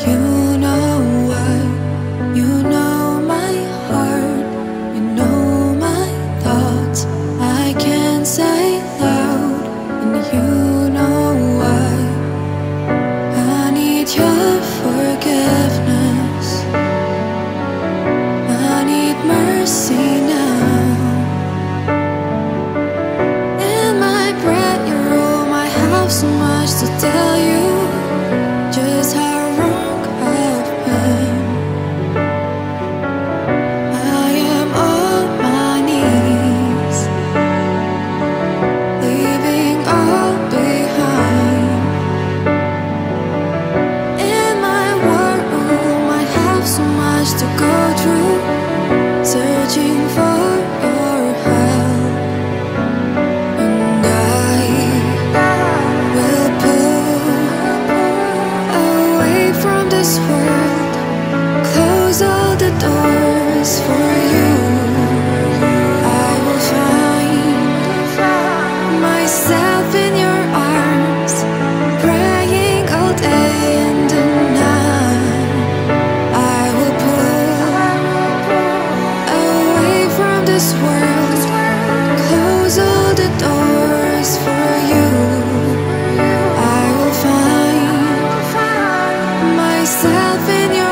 You know why, you know my heart, you know my thoughts. I can't say loud, and you know why. I need your forgiveness, I need mercy now. In my breath, you roll my house so much to tell you just how wrong I've been. I am on my knees, leaving all behind. In my war room, I have so much to go through, searching for your help. And I will pull away from this world, close all the doors for you. I will find myself in your arms, praying all day and the night. I will pull away from this world, close all the doors for you. I will find myself in your